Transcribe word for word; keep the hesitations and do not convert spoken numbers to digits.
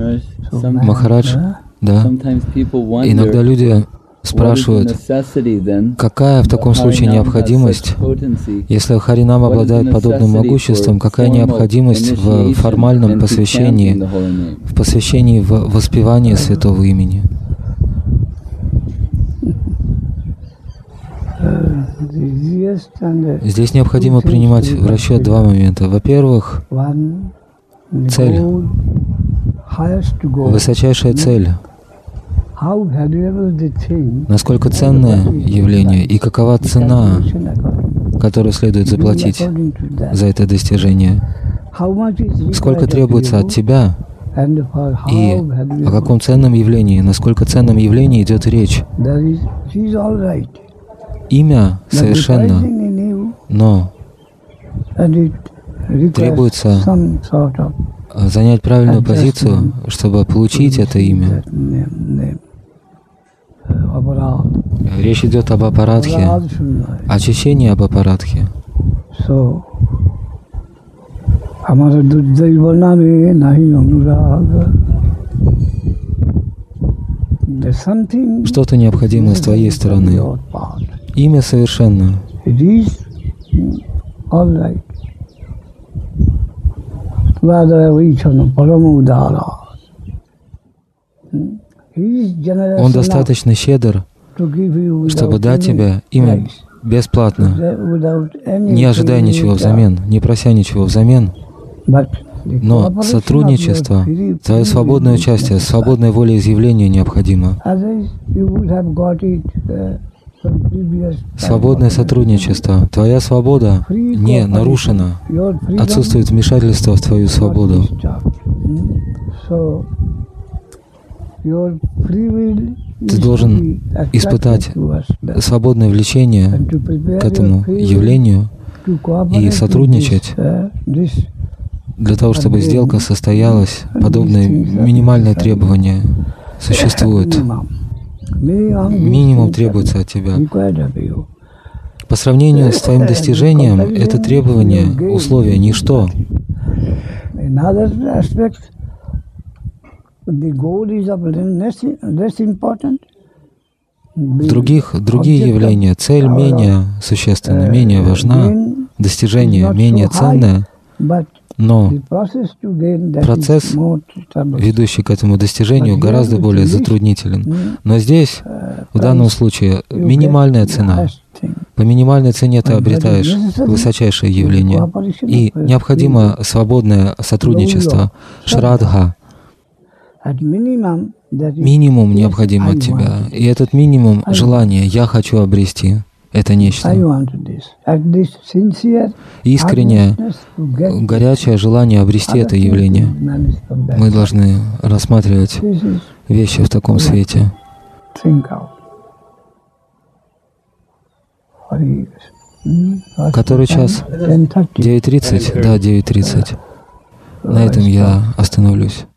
Махарадж, да. Иногда люди спрашивают, какая в таком случае необходимость, если Харинам обладает подобным могуществом, какая необходимость в формальном посвящении, в посвящении в воспевании святого имени? Здесь необходимо принимать в расчет два момента. Во-первых, цель, высочайшая цель, насколько ценное явление и какова цена, которую следует заплатить за это достижение, сколько требуется от тебя и о каком ценном явлении, насколько ценном явлении идет речь. Имя совершенно, но требуется занять правильную позицию, чтобы получить это имя. Речь идет об апарадхе, очищении об апарадхе. Что-то необходимо с твоей стороны. Имя совершенно. Он достаточно щедр, чтобы дать тебе имя бесплатно, не ожидая ничего взамен, не прося ничего взамен. Но сотрудничество, твое свободное участие, свободное волеизъявление необходимо. Свободное сотрудничество. Твоя свобода не нарушена. Отсутствует вмешательство в твою свободу. Ты должен испытать свободное влечение к этому явлению и сотрудничать для того, чтобы сделка состоялась. Подобное минимальное требование существует. Минимум требуется от тебя. По сравнению с твоим достижением, это требование, условие, ничто. В других, другие явления, цель менее существенна, менее важна, достижение менее ценное, но процесс, ведущий к этому достижению, гораздо более затруднителен. Но здесь, в данном случае, минимальная цена. По минимальной цене ты обретаешь высочайшее явление. И необходимо свободное сотрудничество, шрадха. Минимум необходим от тебя. И этот минимум — желание. Я хочу обрести это нечто. Искреннее, горячее желание обрести это явление. Мы должны рассматривать вещи в таком свете. Который час? девять тридцать? Да, девять тридцать. На этом я остановлюсь.